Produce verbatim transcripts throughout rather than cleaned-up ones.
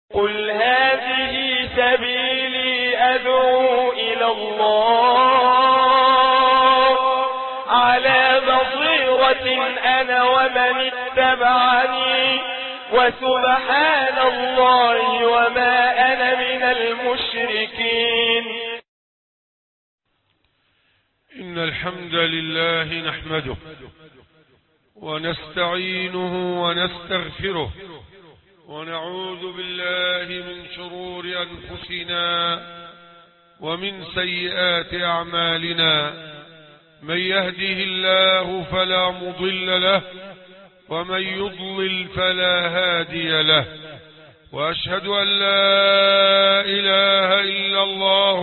قل هذه سبيلي أدعو إلى الله على بصيرة أنا ومن اتبعني وسبحان الله وما أنا من المشركين. إن الحمد لله نحمده ونستعينه ونستغفره ونعوذ بالله من شرور أنفسنا ومن سيئات أعمالنا. من يهده الله فلا مضل له ومن يضلل فلا هادي له، وأشهد أن لا إله إلا الله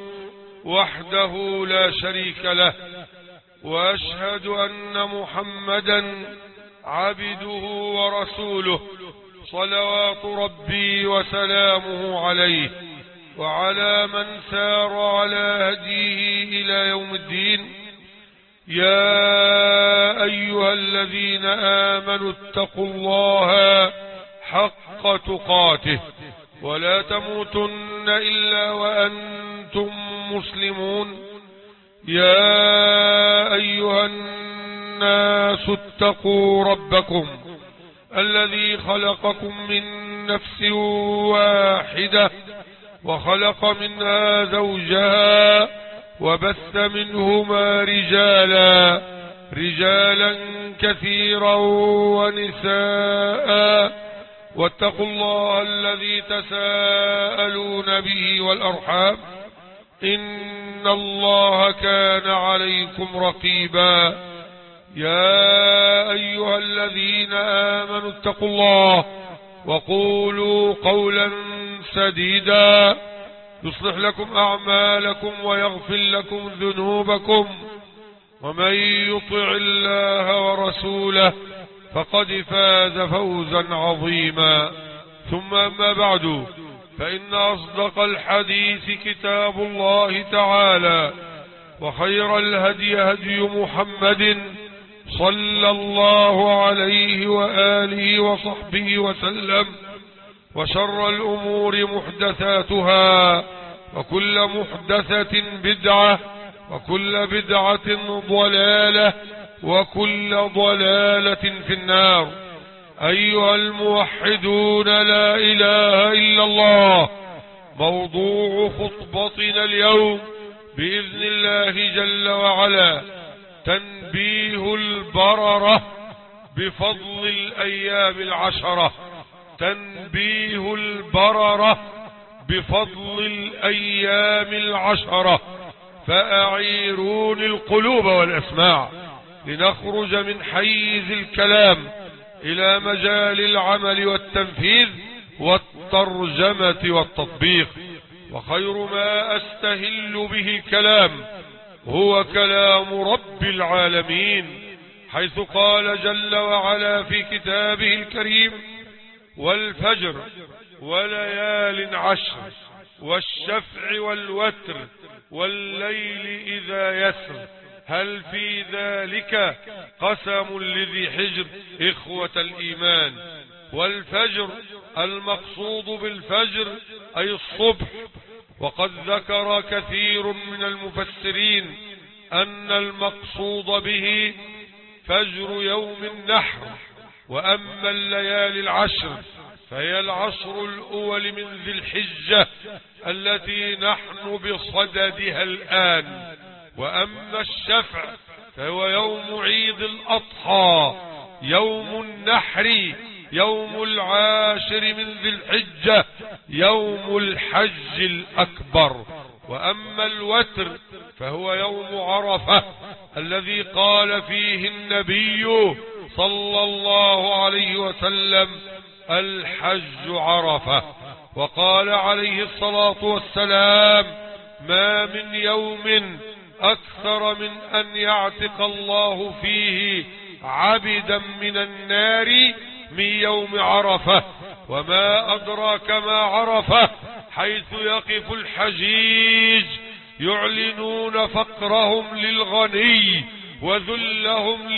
وحده لا شريك له، وأشهد أن محمدا عبده ورسوله صلوات ربي وسلامه عليه وعلى من سار على هديه إلى يوم الدين. يا أيها الذين آمنوا اتقوا الله حق تقاته ولا تموتن إلا وأنتم مسلمون. يا أيها الناس اتقوا ربكم الذي خلقكم من نفس واحدة وخلق منها زوجها وبث منهما رجالا رجالا كثيرا ونساء، واتقوا الله الذي تساءلون به والأرحام إن الله كان عليكم رقيبا. يا أيها الذين آمنوا اتقوا الله وقولوا قولا سديدا يصلح لكم أعمالكم ويغفر لكم ذنوبكم، ومن يطع الله ورسوله فقد فاز فوزا عظيما. ثم أما بعد، فإن أصدق الحديث كتاب الله تعالى، وخير الهدي هدي محمد صلى الله عليه وآله وصحبه وسلم، وشر الأمور محدثاتها، وكل محدثة بدعة، وكل بدعة ضلالة، وكل ضلالة في النار. أيها الموحدون، لا إله إلا الله. موضوع خطبتنا اليوم بإذن الله جل وعلا تنبيه البررة بفضل الأيام العشرة. تنبيه البررة بفضل الأيام العشرة. فأعيرون القلوب والأسماع لنخرج من حيز الكلام إلى مجال العمل والتنفيذ والترجمة والتطبيق. وخير ما أستهل به الكلام هو كلام رب العالمين، حيث قال جل وعلا في كتابه الكريم: والفجر وليال عشر والشفع والوتر والليل إذا يسر هل في ذلك قسم لذي حجر. إخوة الإيمان، والفجر المقصود بالفجر أي الصبح. وقد ذكر كثير من المفسرين أن المقصود به فجر يوم النحر. وأما الليالي العشر فهي العشر الأول من ذي الحجة التي نحن بصددها الآن. وأما الشفع فهو يوم عيد الأضحى، يوم النحر، يوم العاشر من ذي الحجة، يوم الحج الأكبر. وأما الوتر فهو يوم عرفة الذي قال فيه النبي صلى الله عليه وسلم: الحج عرفة. وقال عليه الصلاة والسلام: ما من يوم أكثر من أن يعتق الله فيه عبدا من النار من يوم عرفة. وما أدراك ما عرفة، حيث يقف الحجيج يعلنون فقرهم للغني وذلهم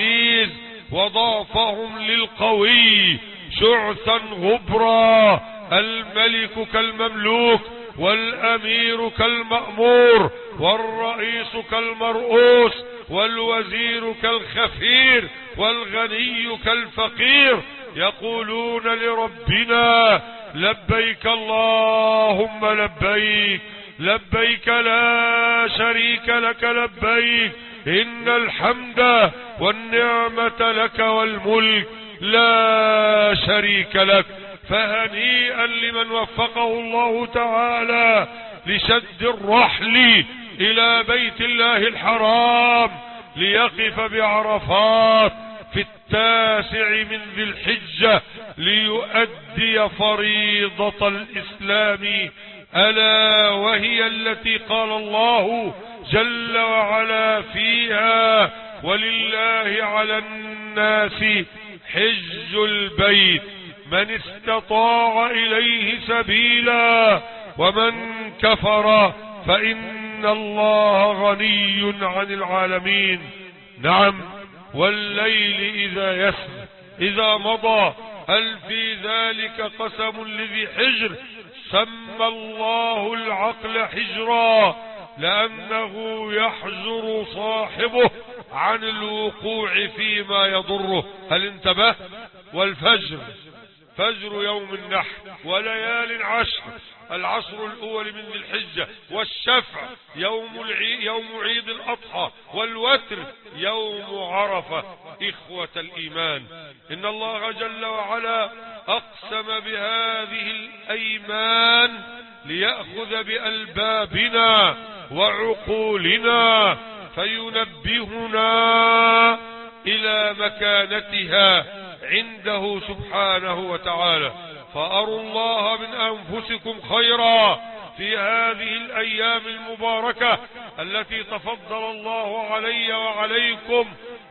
للعزيز وضعفهم للقوي، شعثا غبرا الملك كالمملوك، والأمير كالمأمور، والرئيس كالمرؤوس، والوزير كالخفير، والغني كالفقير، يقولون لربنا لبيك اللهم لبيك، لبيك لا شريك لك لبيك، إن الحمد والنعمة لك والملك لا شريك لك. فهنيئا لمن وفقه الله تعالى لشد الرحل إلى بيت الله الحرام ليقف بعرفات في التاسع من ذي الحجة ليؤدي فريضة الإسلام، ألا وهي التي قال الله جل وعلا فيها: ولله على الناس حج البيت من استطاع إليه سبيلا ومن كفر فإن الله غني عن العالمين. نعم، والليل إذا يسر إذا مضى، هل في ذلك قسم لذي حجر؟ سمى الله العقل حجرا لأنه يحجر صاحبه عن الوقوع فيما يضره. هل انتبه؟ والفجر فجر يوم النحر، وليال عشر، العشر الأول من ذي الحجة، والشفع يوم العي... يوم عيد الأضحى، والوتر يوم عرفة. إخوة الإيمان، إن الله جل وعلا أقسم بهذه الأيمان ليأخذ بألبابنا وعقولنا فينبهنا إلى مكانتها عنده سبحانه وتعالى. فأروا الله من أنفسكم خيرا في هذه الأيام المباركة التي تفضل الله علي وعليكم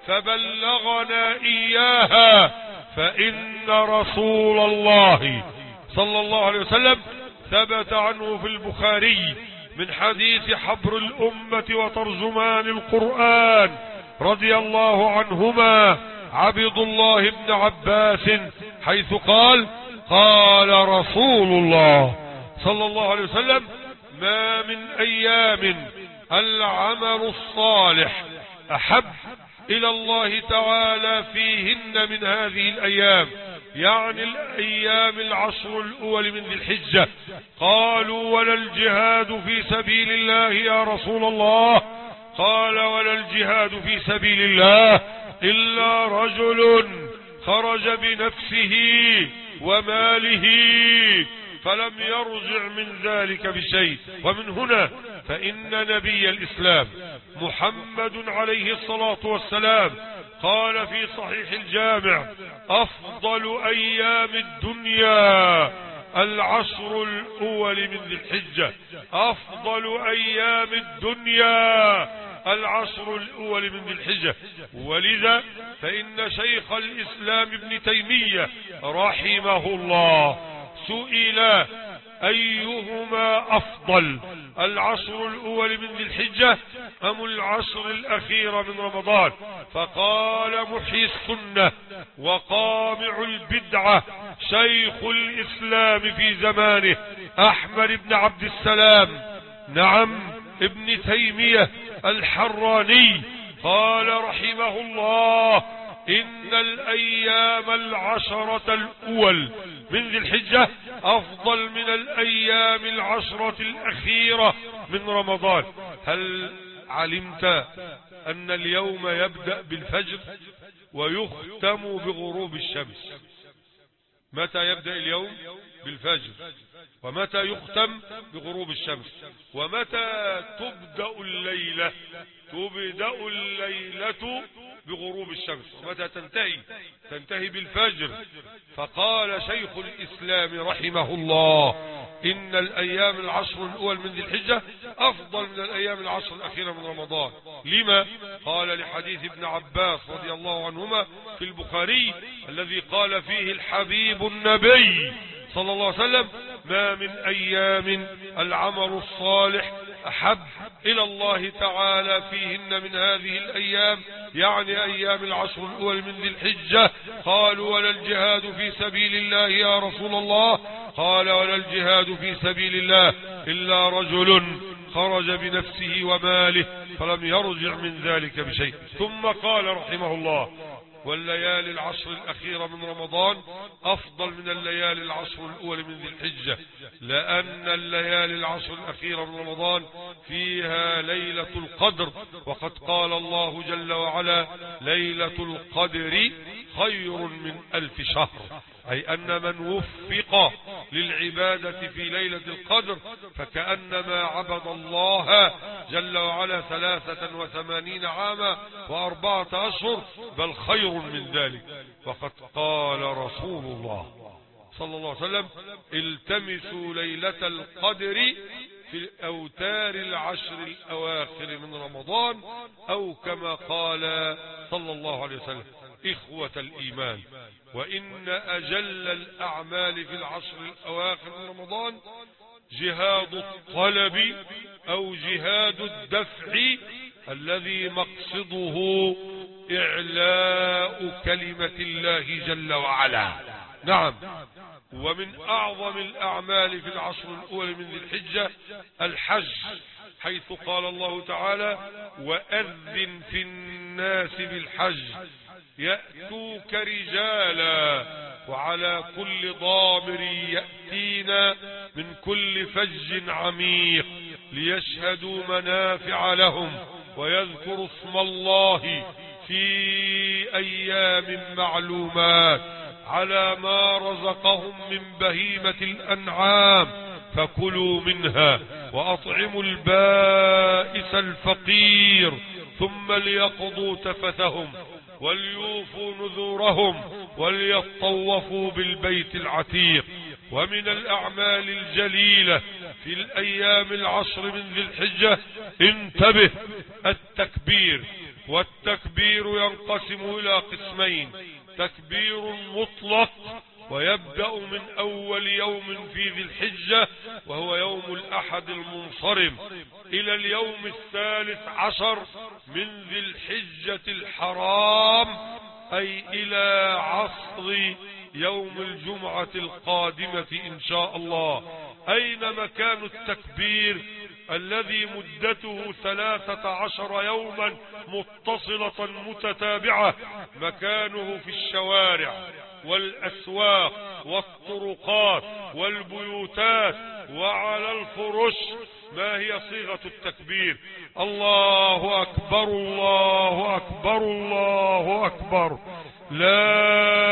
فبلغنا إياها. فإن رسول الله صلى الله عليه وسلم ثبت عنه في البخاري من حديث حبر الأمة وترجمان القرآن رضي الله عنهما عبد الله بن عباس حيث قال: قال رسول الله صلى الله عليه وسلم: ما من أيام العمل الصالح أحب إلى الله تعالى فيهن من هذه الأيام، يعني الأيام العشر الأول من ذي الحجة. قالوا: ولا الجهاد في سبيل الله يا رسول الله؟ قال: ولا الجهاد في سبيل الله إلا رجل خرج بنفسه وماله فلم يرجع من ذلك بشيء. ومن هنا فإن نبي الإسلام محمد عليه الصلاة والسلام قال في صحيح الجامع: أفضل أيام الدنيا العشر الأول من ذي الحجة. أفضل أيام الدنيا العشر الأول من ذي الحجة. ولذا فإن شيخ الإسلام ابن تيمية رحمه الله سئل: أيهما أفضل، العشر الأول من ذي الحجة أم العشر الأخير من رمضان؟ فقال محيي السنة وقامع البدعة شيخ الإسلام في زمانه أحمد بن عبد السلام، نعم، ابن تيمية الحراني، قال رحمه الله: إن الأيام العشرة الأول من ذي الحجة أفضل من الأيام العشرة الأخيرة من رمضان. هل علمت أن اليوم يبدأ بالفجر ويختم بغروب الشمس؟ متى يبدأ اليوم؟ بالفجر. ومتى يختم؟ بغروب الشمس. ومتى تبدأ الليلة؟ تبدأ الليلة بغروب الشمس. ومتى تنتهي؟ تنتهي بالفجر. فقال شيخ الإسلام رحمه الله: إن الأيام العشر الأول من ذي الحجة أفضل من الأيام العشر الأخيرة من رمضان. لما؟ قال: لحديث ابن عباس رضي الله عنهما في البخاري الذي قال فيه الحبيب النبي صلى الله عليه وسلم: ما من أيام العمل الصالح أحب إلى الله تعالى فيهن من هذه الأيام، يعني أيام العشر الأول من ذي الحجة. قالوا: ولا الجهاد في سبيل الله يا رسول الله؟ قال ولا الجهاد في سبيل الله إلا رجل خرج بنفسه وماله فلم يرجع من ذلك بشيء. ثم قال رحمه الله والليالي العشر الأخيرة من رمضان أفضل من الليالي العشر الأول من ذي الحجة، لأن الليالي العشر الأخيرة من رمضان فيها ليلة القدر، وقد قال الله جل وعلا ليلة القدر خير من ألف شهر، أي أن من وفق للعبادة في ليلة القدر فكأنما عبد الله جل وعلا ثلاثة وثمانين عاما وأربعة أشهر، بل خير من ذلك. وقد قال رسول الله صلى الله عليه وسلم التمسوا ليلة القدر في الأوتار العشر الأواخر من رمضان، أو كما قال صلى الله عليه وسلم. إخوة الإيمان، وإن أجل الأعمال في العشر الأواخر من رمضان جهاد الطلب أو جهاد الدفع الذي مقصده إعلاء كلمة الله جل وعلا. نعم. ومن أعظم الأعمال في العشر الأول من ذي الحجة الحج، حيث قال الله تعالى وأذن في الناس بالحج يأتوك رجالا وعلى كل ضامر يأتينا من كل فج عميق ليشهدوا منافع لهم ويذكروا اسم الله في أيام معلومات على ما رزقهم من بهيمة الأنعام فكلوا منها وأطعموا البائس الفقير ثم ليقضوا تفثهم وليوفوا نذورهم وليطوفوا بالبيت العتيق. ومن الأعمال الجليلة في الأيام العشر من ذي الحجة انتبه التكبير، والتكبير ينقسم إلى قسمين: تكبير مطلق ويبدأ من أول يوم في ذي الحجة وهو يوم الأحد المنصرم إلى اليوم الثالث عشر من ذي الحجة الحرام، أي إلى عصر يوم الجمعة القادمة إن شاء الله. أين مكان التكبير الذي مدته ثلاثة عشر يوما متصلة متتابعة؟ مكانه في الشوارع والأسواق والطرقات والبيوتات وعلى الفرش. ما هي صيغة التكبير؟ الله أكبر الله أكبر الله أكبر، لا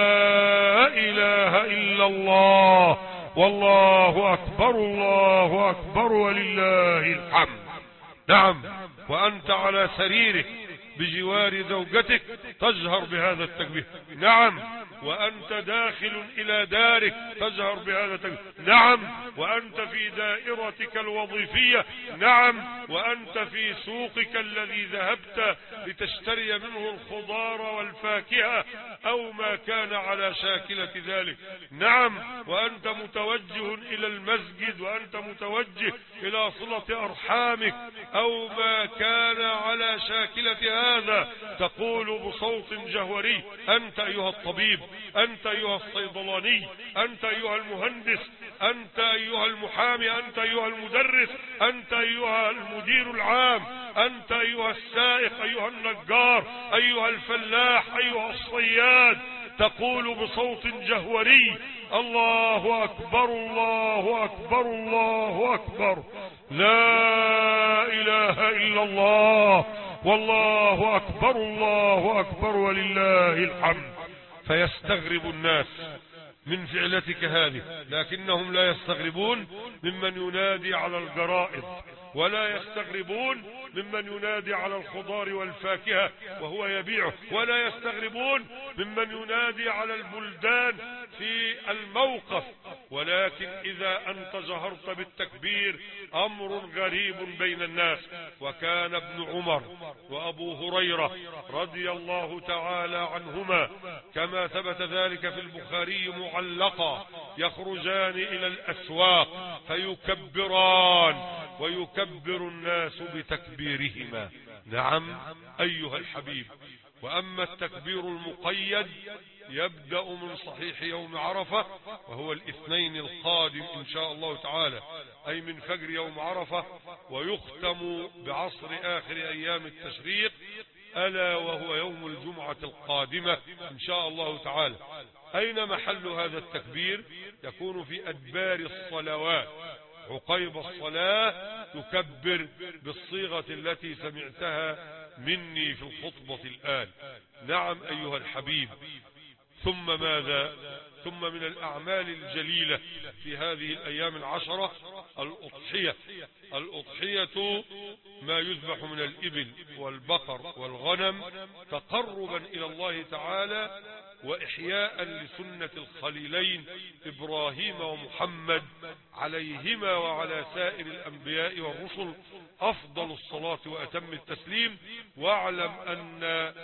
إله إلا الله، والله أكبر الله أكبر ولله الحمد. نعم. وأنت على سريرك بجوار زوجتك تجهر بهذا التكبير. نعم. وأنت داخل إلى دارك تجهر بهذا التكبير. نعم. وأنت في دائرتك الوظيفية. نعم. وأنت في سوقك الذي ذهبت لتشتري منه الخضار والفاكهة أو ما كان على شاكلة ذلك. نعم. وأنت متوجه إلى المسجد، وأنت متوجه إلى صلة أرحامك أو ما كان على شاكلة هذا، تقول بصوت جهوري: أنت أيها الطبيب، أنت أيها الصيدلاني، أنت أيها المهندس، أنت أيها المحامي، أنت أيها المدرس، أنت أيها المدير العام، أنت أيها السائق، أيها النجار، أيها الفلاح، أيها الصياد. تقول بصوت جهوري: الله أكبر الله أكبر الله أكبر، لا إله إلا الله، والله أكبر الله أكبر ولله الحمد. فيستغرب الناس من فعلتك هذه، لكنهم لا يستغربون ممن ينادي على الجرائد، ولا يستغربون ممن ينادي على الخضار والفاكهة وهو يبيعه، ولا يستغربون ممن ينادي على البلدان في الموقف. ولكن إذا أنت جهرت بالتكبير أمر غريب بين الناس. وكان ابن عمر وأبو هريرة رضي الله تعالى عنهما كما ثبت ذلك في البخاري معلقا يخرجان إلى الأسواق فيكبران ويكبر الناس بتكبيرهما. نعم أيها الحبيب، وأما التكبير المقيد يبدأ من صحيح يوم عرفة وهو الاثنين القادم إن شاء الله تعالى، أي من فجر يوم عرفة، ويختم بعصر آخر أيام التشريق ألا وهو يوم الجمعة القادمة إن شاء الله تعالى. أين محل هذا التكبير؟ يكون في أدبار الصلوات، عقيب الصلاة تكبر بالصيغة التي سمعتها مني في الخطبة الآن. نعم أيها الحبيب. ثم ماذا؟ ثم من الأعمال الجليلة في هذه الأيام العشرة الأضحية. الأضحية ما يذبح من الإبل والبقر والغنم تقربا إلى الله تعالى وإحياء لسنة الخليلين إبراهيم ومحمد عليهما وعلى سائر الأنبياء والرسل أفضل الصلاة وأتم التسليم. واعلم أن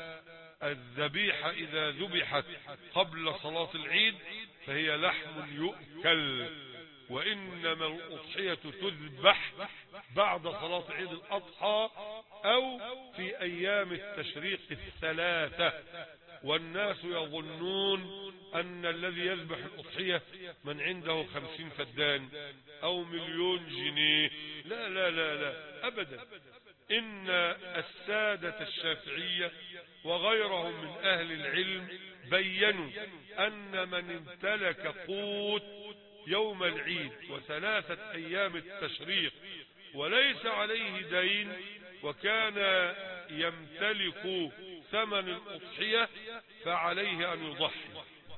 الذبيحة إذا ذبحت قبل صلاة العيد فهي لحم يؤكل، وإنما الأضحية تذبح بعد صلاة عيد الأضحى أو في أيام التشريق الثلاثة. والناس يظنون أن الذي يذبح الأضحية من عنده خمسين فدان أو مليون جنيه. لا لا لا لا أبدا. إن السادة الشافعية وغيرهم من أهل العلم بيّنوا أن من امتلك قوت يوم العيد وثلاثة أيام التشريق وليس عليه دين وكان يمتلك ثمن الأضحية فعليه أن يضحي،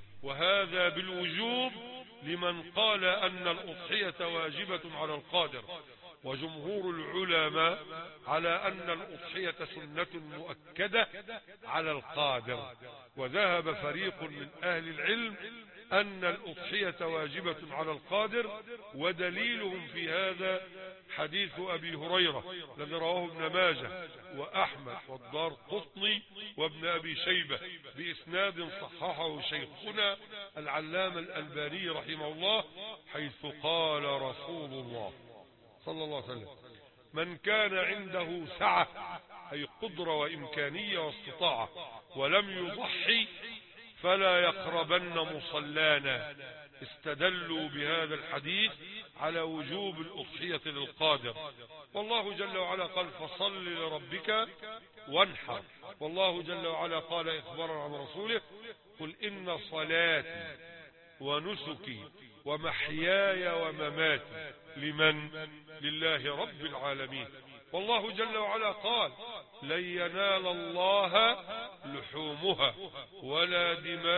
وهذا بالوجوب لمن قال أن الأضحية واجبة على القادر. وجمهور العلماء على أن الأضحية سنة مؤكدة على القادر. وذهب فريق من أهل العلم أن الأضحية واجبة على القادر، ودليلهم في هذا حديث أبي هريرة الذي رواه ابن ماجه وأحمد والدار قطني وابن أبي شيبة بإسناد صححه شيخنا العلامة الألباني رحمه الله، حيث قال رسول الله صلى الله عليه وسلم: من كان عنده سعة أي قدرة وإمكانية واستطاعة ولم يضحي فلا يقربن مصلانا. استدلوا بهذا الحديث على وجوب الأضحية للقادر. والله جل وعلا قال: فصل لربك وانحر. والله جل وعلا قال إخبارا عن رسوله: قل إن صلاتي ونسكي ومحياي ومماتي لمن؟ لله رب العالمين. والله جل وعلا قال: لن ينال الله لحومها ولا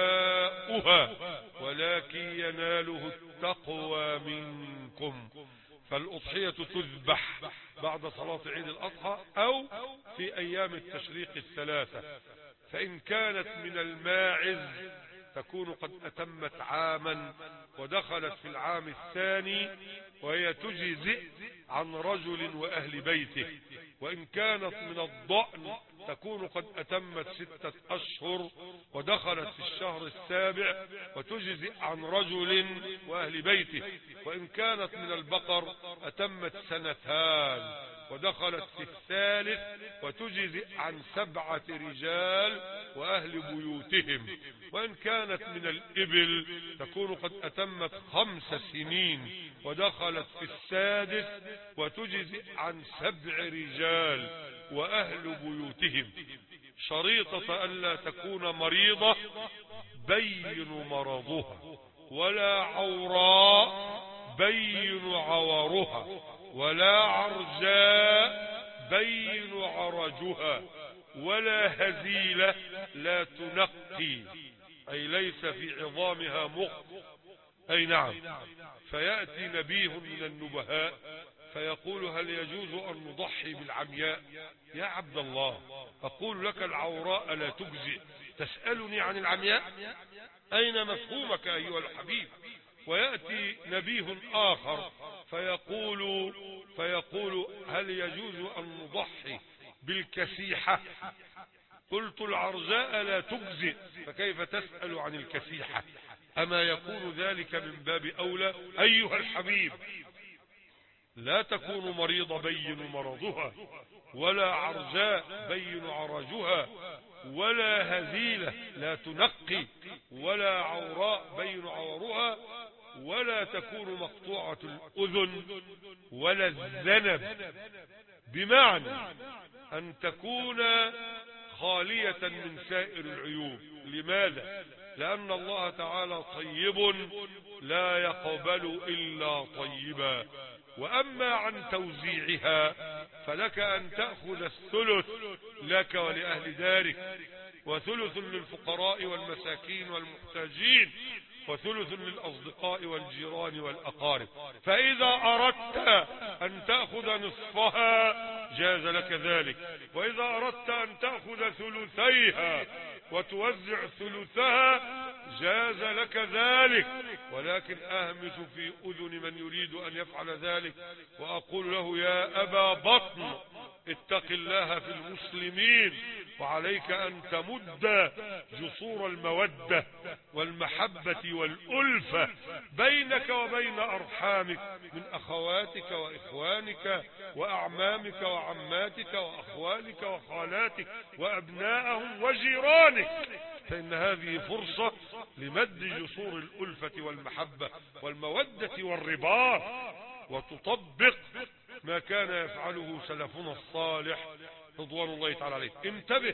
دماؤها ولكن يناله التقوى منكم. فالأضحية تذبح بعد صلاة عيد الأضحى أو في أيام التشريق الثلاثة. فإن كانت من الماعز تكون قد أتمت عاما ودخلت في العام الثاني، وهي تجزئ عن رجل وأهل بيته. وإن كانت من الضأن تكون قد أتمت ستة أشهر ودخلت في الشهر السابع وتجزئ عن رجل وأهل بيته. وإن كانت من البقر أتمت سنتان ودخلت في الثالث وتجزئ عن سبعة رجال وأهل بيوتهم. وإن كانت من الإبل تكون قد أتمت خمس سنين ودخلت في السادس وتجزئ عن سبع رجال وأهل بيوتهم. شريطة ألا تكون مريضة بين مرضها، ولا عوراء بين عورها، ولا عرجاء بين عرجها، ولا هزيلة لا تنقي أي ليس في عظامها مخ. أي نعم. فيأتي نبيه من النبهاء فيقول: هل يجوز أن نضحي بالعمياء؟ يا عبد الله، أقول لك العوراء لا تجزئ، تسألني عن العمياء؟ أين مفهومك أيها الحبيب؟ ويأتي نبيه آخر فيقول فيقول هل يجوز أن نضحي بالكسيحة؟ قلت: العرجاء لا تجزئ، فكيف تسأل عن الكسيحة؟ أما يكون ذلك من باب أولى؟ أيها الحبيب، لا تكون مريضة بين مرضها، ولا عرجاء بين عرجها، ولا هزيلة لا تنقي، ولا عوراء بين عورها، ولا تكون مقطوعة الأذن ولا الذنب، بمعنى أن تكون خالية من سائر العيوب. لماذا؟ لأن الله تعالى طيب لا يقبل إلا طيبا. وأما عن توزيعها فلك أن تأخذ الثلث لك ولأهل دارك، وثلث للفقراء والمساكين والمحتاجين، وثلث للأصدقاء والجيران والأقارب. فإذا أردت أن تأخذ نصفها جاز لك ذلك، وإذا أردت أن تأخذ ثلثيها وتوزع ثلثها جاز لك ذلك. ولكن أهمس في أذن من يريد أن يفعل ذلك وأقول له: يا أبا بطن، اتق الله في المسلمين، وعليك أن تمد جسور المودة والمحبة والألفة بينك وبين أرحامك من أخواتك وإخوانك وأعمامك وعماتك وأخوالك وخالاتك وأبنائهم وجيرانك، فإن هذه فرصة لمد جسور الألفة والمحبة والمودة والرباط، وتطبق ما كان يفعله سلفنا الصالح رضوان الله تعالى عليه. انتبه،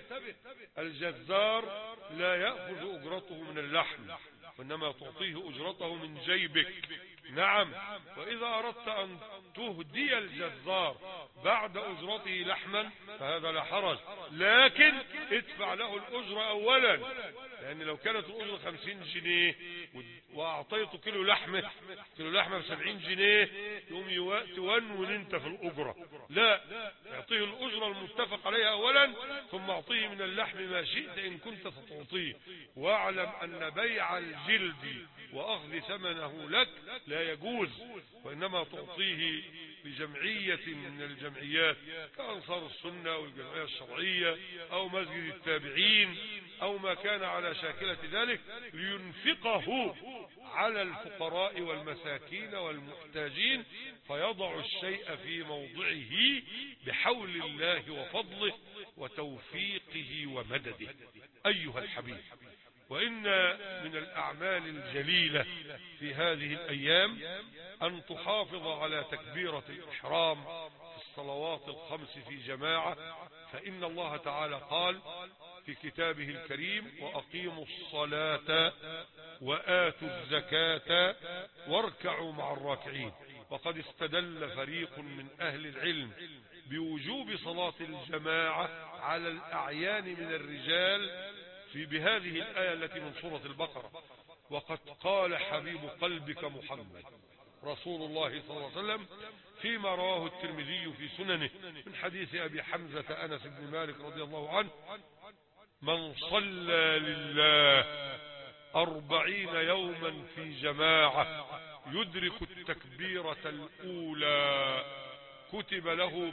الجزار لا يأخذ أجرته من اللحم، وإنما تعطيه أجرته من جيبك. نعم، وإذا أردت أن تهدي الجزار بعد أجرته لحما فهذا لا حرج، لكن ادفع له الأجرة أولا، لأن لو كانت الأجرة خمسين جنيه وأعطيته كيلو لحمة كيلو لحمة بسبعين جنيه يوم تونون انت في الأجرة. لا، اعطيه الأجرة المتفق عليها أولا، ثم اعطيه من اللحم ما شئت إن كنت ستعطيه. واعلم أن بيع الجلد وأخذ ثمنه لك لا يجوز، وإنما تعطيه لجمعية من الجمعيات كأنصار السنة أو الجمعية الشرعية أو مسجد التابعين أو ما كان على شاكلة ذلك، لينفقه على الفقراء والمساكين والمحتاجين، فيضع الشيء في موضعه بحول الله وفضله وتوفيقه ومدده. أيها الحبيب، وإن من الأعمال الجليلة في هذه الأيام أن تحافظ على تكبيرة الإحرام في الصلوات الخمس في جماعة، فإن الله تعالى قال في كتابه الكريم: وأقيموا الصلاة وآتوا الزكاة واركعوا مع الراكعين. وقد استدل فريق من أهل العلم بوجوب صلاة الجماعة على الأعيان من الرجال في بهذه الآية التي من سورة البقرة. وقد قال حبيب قلبك محمد رسول الله صلى الله عليه وسلم فيما رواه الترمذي في سننه من حديث أبي حمزة أنس بن مالك رضي الله عنه: من صلى لله أربعين يوما في جماعة يدرك التكبيرة الأولى كتب له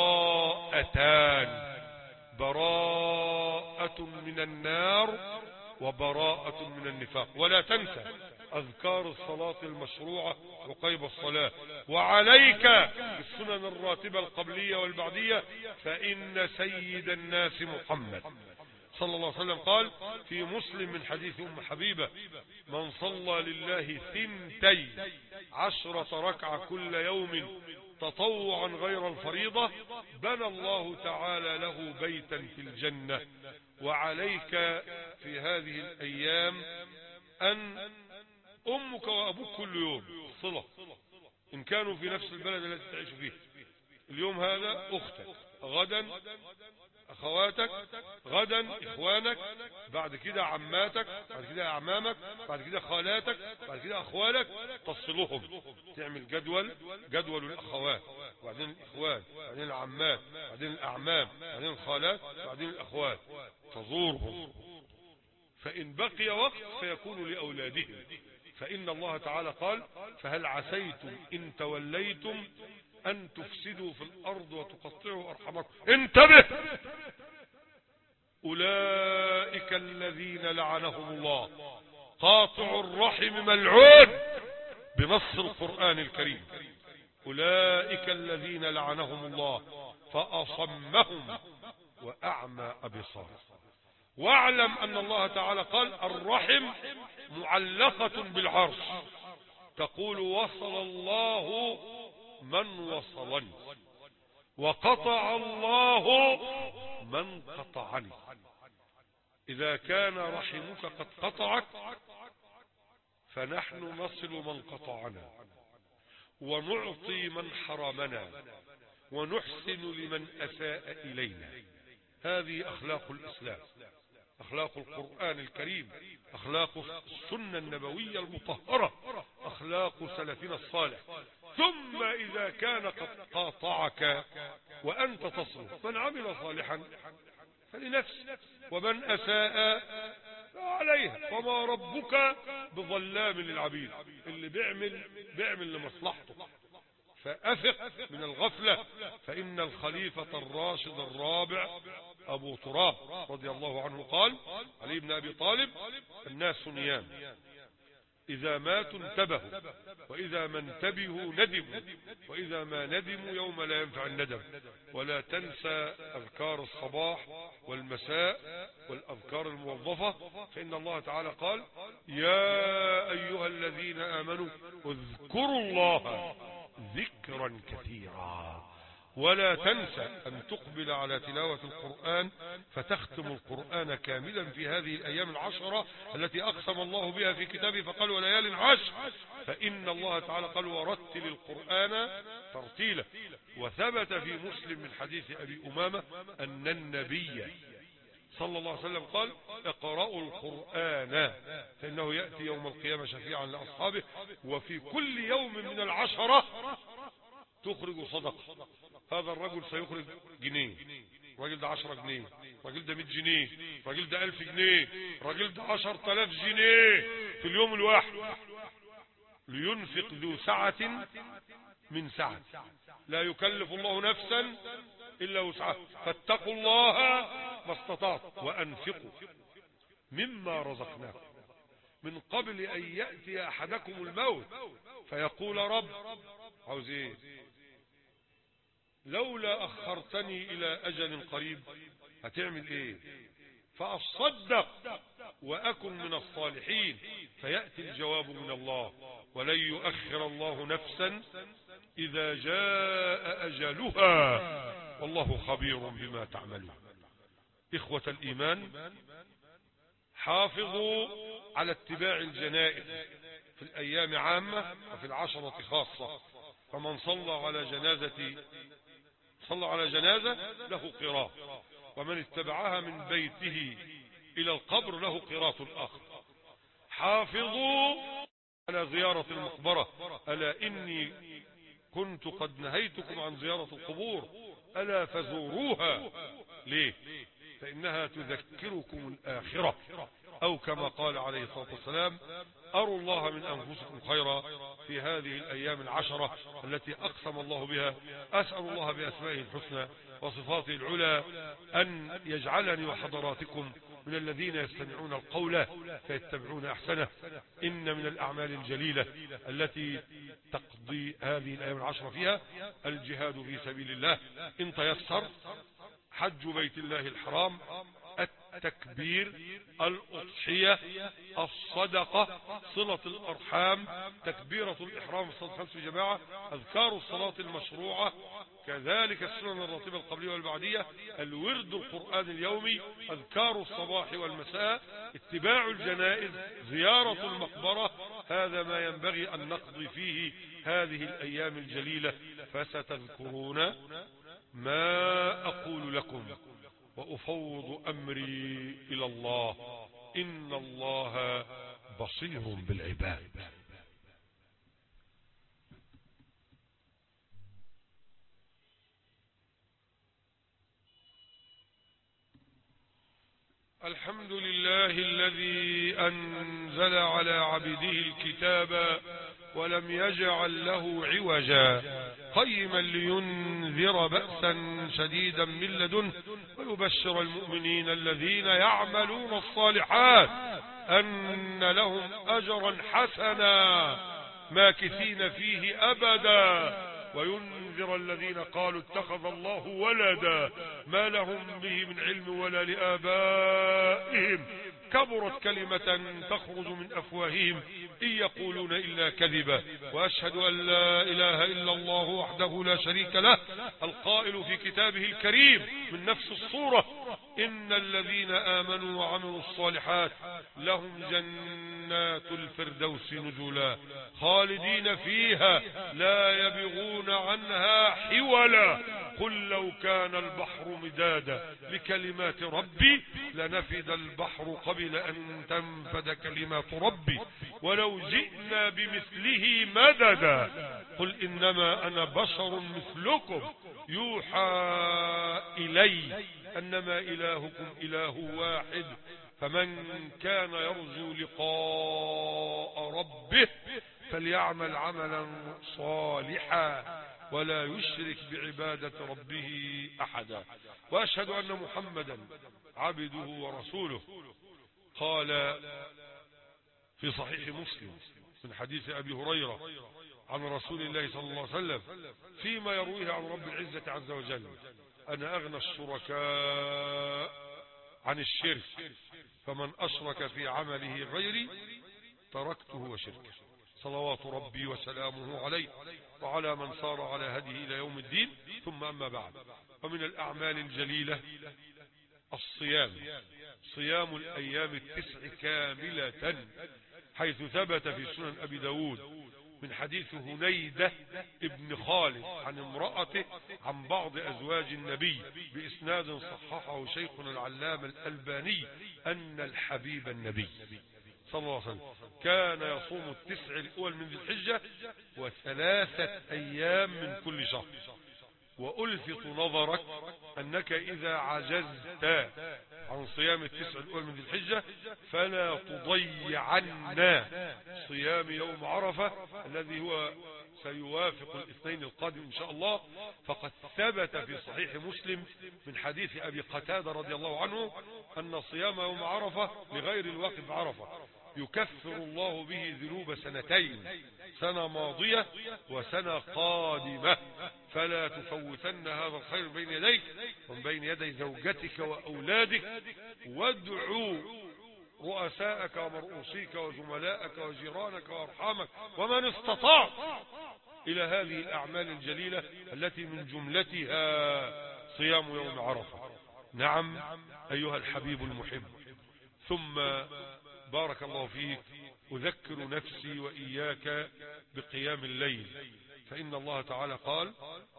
براءتان: براءة من النار وبراءة من النفاق. ولا تنسى أذكار الصلاة المشروعة وقيب الصلاة، وعليك بالسنن الراتبة القبلية والبعدية، فإن سيد الناس محمد صلى الله عليه وسلم قال في مسلم من حديث أم حبيبة: من صلى لله ثنتي عشرة ركعة كل يوم تطوعا غير الفريضة بنى الله تعالى له بيتا في الجنة. وعليك في هذه الأيام أن أمك وأبوك كل يوم صلة، إن كانوا في نفس البلد التي تعيش فيه. اليوم هذا أختك، غدا أخواتك، غدا إخوانك، بعد كده عماتك، بعد كده أعمامك، بعد كده خالاتك، بعد كده أخوالك، تصلهم، تعمل جدول جدول الأخوات، وبعدين الإخوان، بعدين العمات، بعدين الأعمام، بعدين الخالات، بعدين الأخوات، تزورهم. فإن بقي وقت فيكون لأولادهم، فإن الله تعالى قال: فهل عسيتم إن توليتم أن تفسدوا في الأرض وتقطعوا أرحامكم. انتبه، أولئك الذين لعنهم الله، قاطع الرحم ملعون بنص القرآن الكريم. أولئك الذين لعنهم الله فأصمهم وأعمى أبصارهم. واعلم أن الله تعالى قال الرحم معلقة بالعرش، تقول وصل الله من وصلني وقطع الله من قطعني. إذا كان رحمك قد قطعك فنحن نصل من قطعنا ونعطي من حرمنا ونحسن لمن أساء إلينا. هذه أخلاق الإسلام، أخلاق القرآن الكريم، أخلاق السنة النبوية المطهرة، أخلاق سلفنا الصالح. ثم إذا كان قد قاطعك وأنت تصل، من عمل صالحا فلنفسه ومن أساء فعليها وما ربك بظلام للعبيد. اللي بيعمل بيعمل لمصلحته، فأفق من الغفلة. فإن الخليفة الراشد الرابع أبو تراب رضي الله عنه قال علي بن أبي طالب الناس نيام، إذا ماتوا انتبهوا، وإذا ما انتبهوا ندموا، وإذا ما ندموا يوم لا ينفع الندم. ولا تنسى أذكار الصباح والمساء والأذكار الموظفة، فإن الله تعالى قال يا أيها الذين آمنوا اذكروا الله ذكرا كثيرا. ولا تنسى أن تقبل على تلاوة القرآن فتختم القرآن كاملا في هذه الأيام العشرة التي أقسم الله بها في كتابه فقال وليال عشر، فإن الله تعالى قال ورتل القرآن ترتيلا. وثبت في مسلم من حديث أبي أمامة أن النبي صلى الله عليه وسلم قال اقرأوا القرآن فإنه يأتي يوم القيامة شفيعا لأصحابه، وفي كل يوم من العشرة تخرج صدقة. هذا الرجل سيخرج جنيه، الراجل ده عشرة جنيه، الراجل ده مئة جنيه، الراجل ده ألف جنيه، الراجل ده عشر تلاف جنيه في اليوم الواحد. لينفق ذو سعة من سعة، لا يكلف الله نفسا إلا وسعها، فاتقوا الله ما استطعتم وأنفقوا مما رزقناكم من قبل أن يأتي أحدكم الموت فيقول رب عاوز ايه؟ لولا أخرتني إلى أجل قريب هتعمل ايه؟ فأصدق وأكن من الصالحين، فيأتي الجواب من الله ولن يؤخر الله نفسا إذا جاء أجلها والله خبير بما تعملون. إخوة الإيمان، حافظوا على اتباع الجنائز في الأيام عامة وفي العشرة خاصة. فمن صلى على جنازة صلى على جنازة له قراط، ومن اتبعها من بيته إلى القبر له قراط آخر. حافظوا على زيارة المقبرة، ألا إني كنت قد نهيتكم عن زيارة القبور ألا فزوروها. ليه؟ فإنها تذكركم الآخرة، أو كما قال عليه الصلاة والسلام أروا الله من أنفسكم خيرا في هذه الأيام العشرة التي أقسم الله بها. أسأل الله بأسمائه الحسنى وصفاته العلى أن يجعلني وحضراتكم من الذين يستمعون القول فيتبعون أحسنه. إن من الأعمال الجليلة التي تقضي هذه الأيام العشرة فيها الجهاد في سبيل الله إن تيسر، حج بيت الله الحرام، التكبير، الأضحية، الصدقة، صلة الأرحام، تكبيرة الإحرام، الصلاة الخمس في جماعة، أذكار الصلاة المشروعة، كذلك السنن الراتبة القبلية والبعدية، الورد القرآن اليومي، أذكار الصباح والمساء، اتباع الجنائز، زيارة المقبرة. هذا ما ينبغي أن نقضي فيه هذه الأيام الجليلة. فستذكرون ما أقول لكم وأفوض أمري إلى الله، إن الله بصير بالعباد. الحمد لله الذي أنزل على عبده الكتاب ولم يجعل له عوجا قيما لينذر بأسا شديدا من لدنه ويبشر المؤمنين الذين يعملون الصالحات أن لهم أجرا حسنا ماكثين فيه أبدا وينذر الذين قالوا اتخذ الله ولدا ما لهم به من علم ولا لآبائهم كبرت كلمة تخرج من أفواههم إن يقولون إلا كذبا وأشهد أن لا إله إلا الله وحده لا شريك له القائل في كتابه الكريم من نفس الصورة إن الذين آمنوا وعملوا الصالحات لهم جنات الفردوس نزلا خالدين فيها لا يبغون عنها حولا قل لو كان البحر مدادا لكلمات ربي لنفد البحر قبل أن تنفد كلمات ربي ولو جئنا بمثله مددا قل إنما أنا بشر مثلكم يوحى إلي أنما إلهكم إله واحد فمن كان يرجو لقاء ربه فليعمل عملا صالحا ولا يشرك بعبادة ربه أحدا وأشهد أن محمدا عبده ورسوله قال في صحيح مسلم من حديث أبي هريرة عن رسول الله صلى الله عليه وسلم فيما يرويه عن رب العزة عز وجل أنا أغنى الشركاء عن الشرك فمن أشرك في عمله غيري تركته وشركه صلوات ربي وسلامه عليه وعلى من صار على هديه إلى يوم الدين ثم أما بعد ومن الأعمال الجليلة الصيام صيام الأيام التسع كاملة حيث ثبت في سنن أبي داود من حديث هنيدة ابن خالد عن امرأته عن بعض أزواج النبي بإسناد صححه شيخنا العلامة الألباني أن الحبيب النبي صلى الله عليه وسلم كان يصوم التسع الأول من ذي الحجة وثلاثة أيام من كل شهر وألفت نظرك أنك إذا عجزت عن صيام التسع الأول من ذي الحجة فلا تضيعن صيام يوم عرفة الذي هو سيوافق الاثنين القادم إن شاء الله فقد ثبت في صحيح مسلم من حديث أبي قتادة رضي الله عنه أن صيام يوم عرفة لغير الوقت بعرفة يكفر الله به ذنوب سنتين سنة ماضية وسنة قادمة فلا تفوتن هذا الخير بين يديك ومن بين يدي زوجتك وأولادك وادعوا رؤساءك ومرؤوسيك وزملائك وجيرانك وأرحامك ومن استطاع إلى هذه الأعمال الجليلة التي من جملتها صيام يوم عرفة. نعم أيها الحبيب المحب. ثم بارك الله فيك أذكر نفسي وإياك بقيام الليل فإن الله تعالى قال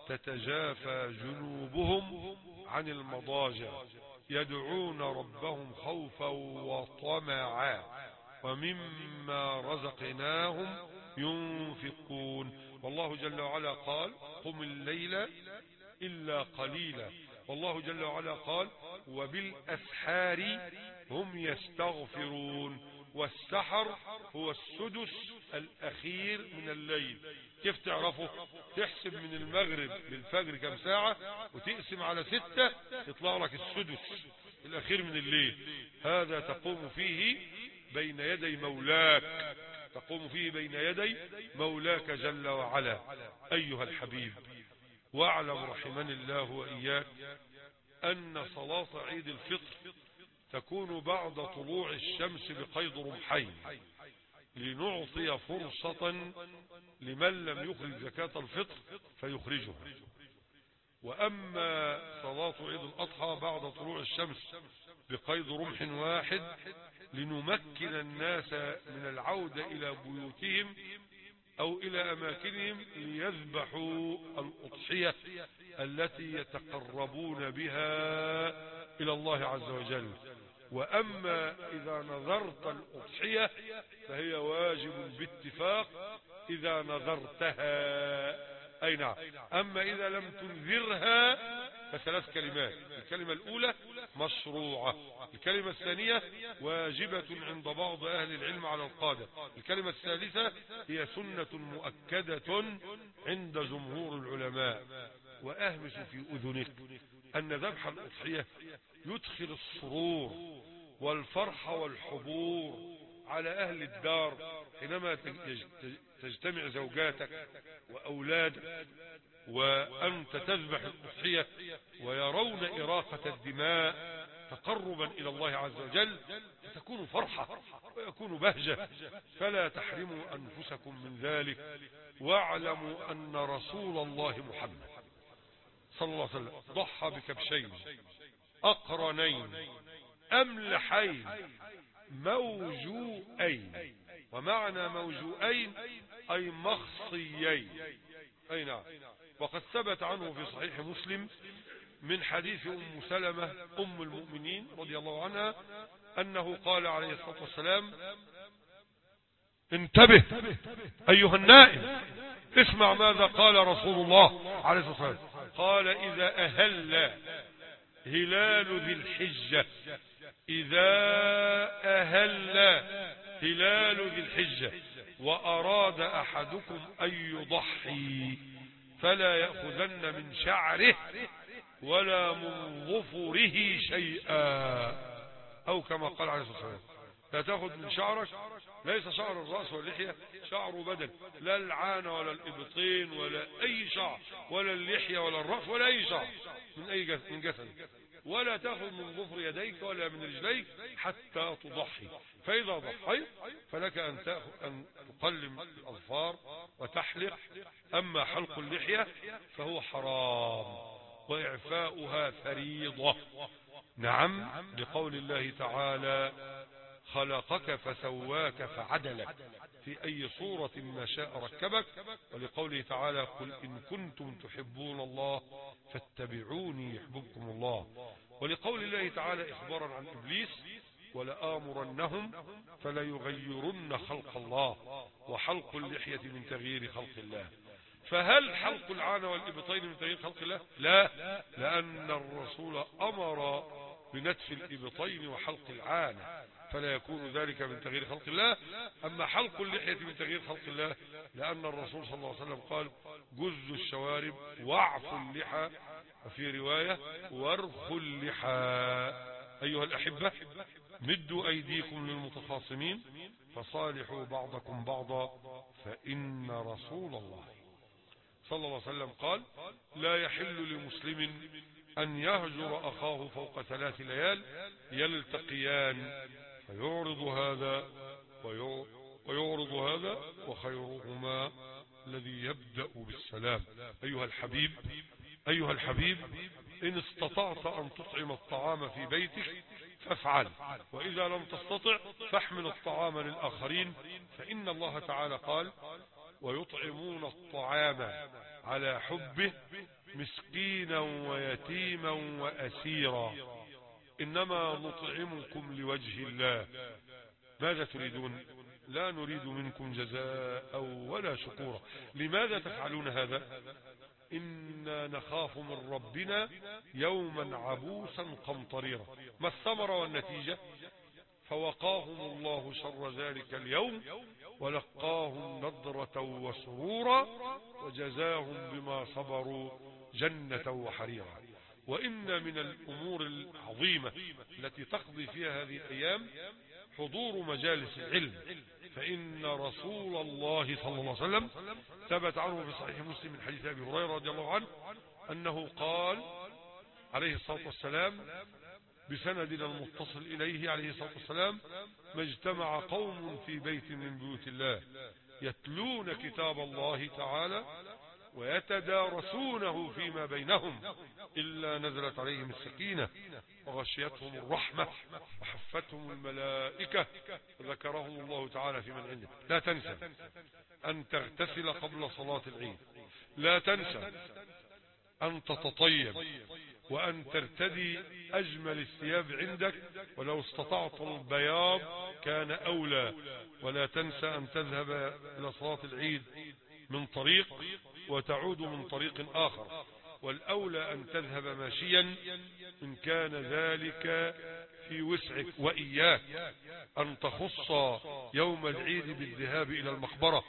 تتجافى جنوبهم عن المضاجع يدعون ربهم خوفا وطمعا ومما رزقناهم ينفقون والله جل وعلا قال قم الليل إلا قليلا والله جل وعلا قال وبالأسحار هم يستغفرون والسحر هو السدس الأخير من الليل. كيف تعرفه؟ تحسب من المغرب للفجر كم ساعة وتقسم على ستة يطلع لك السدس الأخير من الليل. هذا تقوم فيه بين يدي مولاك تقوم فيه بين يدي مولاك جل وعلا. أيها الحبيب واعلم رحمني الله وإياك أن صلاة عيد الفطر تكون بعد طلوع الشمس بقيد رمحين لنعطي فرصة لمن لم يخرج زكاة الفطر فيخرجها. وأما صلاة عيد الأضحى بعد طلوع الشمس بقيد رمح واحد لنمكن الناس من العودة إلى بيوتهم أو إلى أماكنهم ليذبحوا الأضحية التي يتقربون بها إلى الله عز وجل. وأما إذا نذرت الأضحية فهي واجب باتفاق إذا نذرتها. أي نعم. أما إذا لم تنذرها فثلاث كلمات. الكلمة الأولى مشروعة، الكلمة الثانية واجبة عند بعض أهل العلم على القادة، الكلمة الثالثة هي سنة مؤكدة عند جمهور العلماء. وأهمس في أذنك أن ذبح الأضحية يدخل السرور والفرح والحبور على أهل الدار حينما تجتمع زوجاتك وأولادك وأنت تذبح الأضحية ويرون إراقة الدماء تقربا إلى الله عز وجل، فتكون فرحة ويكون بهجة. فلا تحرموا أنفسكم من ذلك، واعلموا أن رسول الله محمد صلى الله عليه وسلم ضحى بكبشين أقرنين أملحين موجوئين. ومعنى موجوئين أي مخصيين. أي نعم. وقد ثبت عنه في صحيح مسلم من حديث أم سلمة أم المؤمنين رضي الله عنها أنه قال عليه الصلاة والسلام: انتبه أيها النائم، اسمع ماذا قال رسول الله عليه الصلاة والسلام. قال: إذا أهل هلال ذي الحجة إذا أهل هلال ذي الحجة وأراد أحدكم أن يضحي فلا يأخذن من شعره ولا من ظفره شيئا، أو كما قال عليه الصلاة والسلام: لا تأخذ من شعرك، ليس شعر الرأس واللحية، شعر بدن، لا العانة ولا الإبطين ولا أي شعر، ولا اللحية ولا الرأس ولا أي شعر من أي جسد من جسد، ولا تأخذ من ظفر يديك ولا من رجليك حتى تضحي. فإذا ضحيت فلك أن تأخذ أن تقلم الأظفار وتحلق. أما حلق اللحية فهو حرام، وإعفاؤها فريضة. نعم، لقول الله تعالى: خلقك فسواك فعدلك في أي صورة ما شاء ركبك. ولقوله تعالى: قل إن كنتم تحبون الله فاتبعوني يحببكم الله. ولقول الله تعالى إخبارا عن إبليس: ولآمرنهم فليغيرن خلق الله وحلق اللحية من تغيير خلق الله. فهل حلق العانة والإبطين من تغيير خلق الله؟ لا، لأن الرسول أمر بنتف الإبطين وحلق العانة، فلا يكون ذلك من تغيير خلق الله. أما حلق اللحية من تغيير خلق الله، لأن الرسول صلى الله عليه وسلم قال: جز الشوارب واعفوا اللحى، وفي رواية وارخوا اللحى. أيها الأحبة، مدوا أيديكم للمتخاصمين فصالحوا بعضكم بعضا، فإن رسول الله صلى الله عليه وسلم قال: لا يحل لمسلم أن يهجر أخاه فوق ثلاث ليال يلتقيان فيعرض هذا ويعرض هذا وخيرهما الذي يبدأ بالسلام. أيها الحبيب أيها الحبيب إن استطعت أن تطعم الطعام في بيتك فافعل، وإذا لم تستطع فاحمل الطعام للآخرين، فإن الله تعالى قال: ويطعمون الطعام على حبه مسكينا ويتيما وأسيرا إنما نطعمكم لوجه الله. ماذا تريدون؟ لا نريد منكم جزاء ولا شكورا. لماذا تفعلون هذا؟ إنا نخاف من ربنا يوما عبوسا قمطريرا. ما الثمرة والنتيجة؟ فوقاهم الله شر ذلك اليوم ولقاهم نضرة وسرورا وجزاهم بما صبروا جنة وحريرا. وإن من الأمور العظيمة التي تقضي فيها هذه الأيام حضور مجالس العلم، فإن رسول الله صلى الله عليه وسلم ثبت عنه في صحيح مسلم من حديث أبي هريرة رضي الله عنه أنه قال عليه الصلاة والسلام بسندنا المتصل إليه عليه الصلاة والسلام: ما اجتمع قوم في بيت من بيوت الله يتلون كتاب الله تعالى ويتدارسونه فيما بينهم إلا نزلت عليهم السكينة وغشيتهم الرحمة وحفتهم الملائكة وذكرهم الله تعالى في من عنده. لا تنسى أن تغتسل قبل صلاة العيد، لا تنسى أن تتطيب وأن ترتدي أجمل الثياب عندك، ولو استطعت البياض كان أولى. ولا تنسى أن تذهب إلى صلاة العيد من طريق وتعود من طريق آخر، والأولى أن تذهب ماشيا إن كان ذلك في وسعك. وإياك أن تخص يوم العيد بالذهاب إلى المقبرة،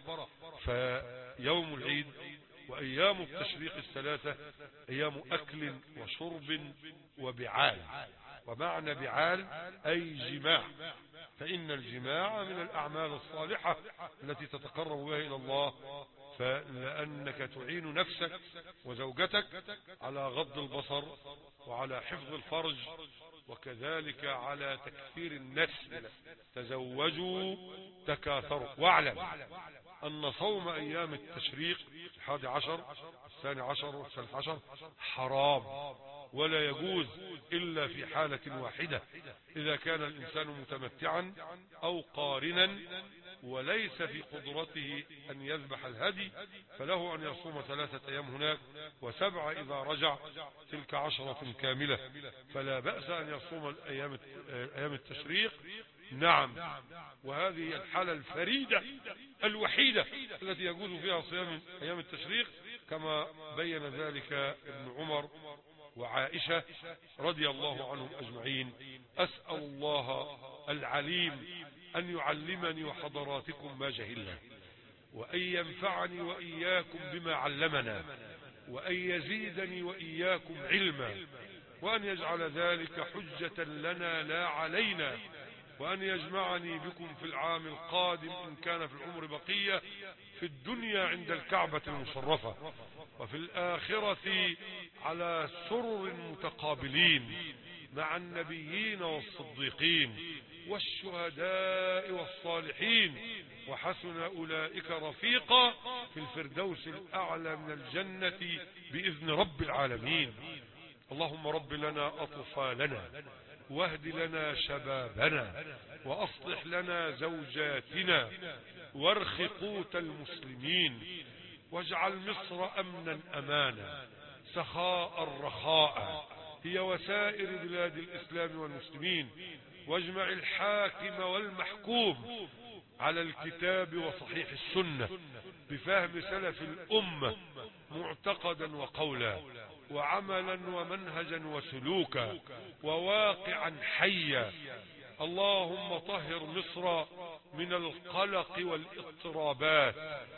فيوم العيد وأيام التشريق الثلاثة أيام أكل وشرب وبعال. ومعنى بعال أي جماع، فإن الجماع من الأعمال الصالحة التي تتقرب بها إلى الله فلأنك تعين نفسك وزوجتك على غض البصر وعلى حفظ الفرج وكذلك على تكثير النسل. تزوجوا تكاثروا. واعلم أن صوم أيام التشريق الحادي عشر الثاني عشر والثالث عشر حرام، ولا يجوز إلا في حالة واحدة، إذا كان الإنسان متمتعا أو قارنا وليس في قدرته أن يذبح الهدي، فله أن يصوم ثلاثة أيام هناك وسبعة إذا رجع، تلك عشرة كاملة، فلا بأس أن يصوم أيام التشريق. نعم، وهذه الحالة الفريدة الوحيدة التي يجوز فيها صيام أيام التشريق، كما بين ذلك ابن عمر وعائشة رضي الله عنهم أجمعين. أسأل الله العليم أن يعلمني وحضراتكم ما جهلنا، وأن ينفعني وإياكم بما علمنا، وأن يزيدني وإياكم علما، وأن يجعل ذلك حجة لنا لا علينا، وأن يجمعني بكم في العام القادم إن كان في العمر بقية، في الدنيا عند الكعبة المشرفة، وفي الآخرة على سرر متقابلين مع النبيين والصديقين والشهداء والصالحين، وحسن أولئك رفيقا في الفردوس الأعلى من الجنة بإذن رب العالمين. اللهم رب لنا أطفالنا، واهد لنا شبابنا، وأصلح لنا زوجاتنا، وارخ قوت المسلمين، واجعل مصر أمنا أمانا سخاء رخاء هي وسائر بلاد الإسلام والمسلمين، واجمع الحاكم والمحكوم على الكتاب وصحيح السنة بفهم سلف الأمة معتقدا وقولا وعملا ومنهجا وسلوكا وواقعا حيا. اللهم طهر مصر من القلق والاضطرابات.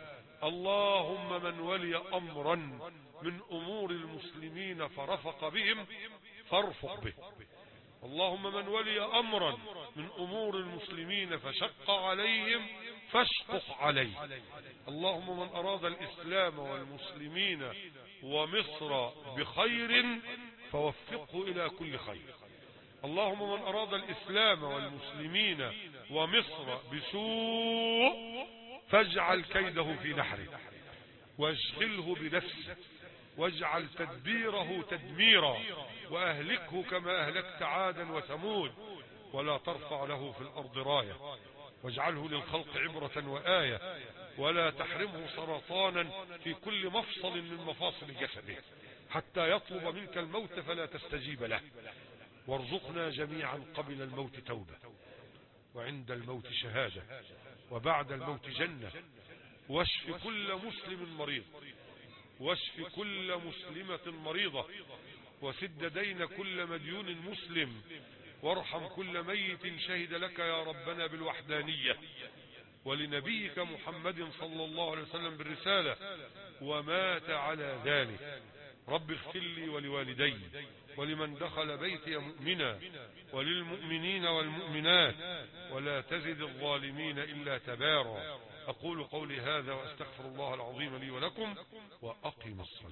اللهم من ولي أمرا من أمور المسلمين فرفق بهم فارفق به. اللهم من ولي أمرا من أمور المسلمين فشق عليهم فاشقق عليه. اللهم من أراد الإسلام والمسلمين ومصر بخير فوفقه إلى كل خير. اللهم من أراد الإسلام والمسلمين ومصر بسوء فاجعل كيده في نحره واشغله بنفسه، واجعل تدبيره تدميرا، وأهلكه كما أهلكت عادا وثمود، ولا ترفع له في الأرض راية، واجعله للخلق عبرة وآية، ولا تحرمه سرطانا في كل مفصل من مفاصل جسده حتى يطلب منك الموت فلا تستجيب له. وارزقنا جميعا قبل الموت توبة، وعند الموت شهادة، وبعد الموت جنة. واشف كل مسلم مريض، واشف كل مسلمة مريضة، وسد دين كل مديون مسلم، وارحم كل ميت شهد لك يا ربنا بالوحدانية ولنبيك محمد صلى الله عليه وسلم بالرسالة ومات على ذلك. رب اغفر لي ولوالدي ولمن دخل بيتي مؤمنا وللمؤمنين والمؤمنات ولا تزد الظالمين إلا تبارا. أقول قولي هذا وأستغفر الله العظيم لي ولكم، وأقم الصلاة.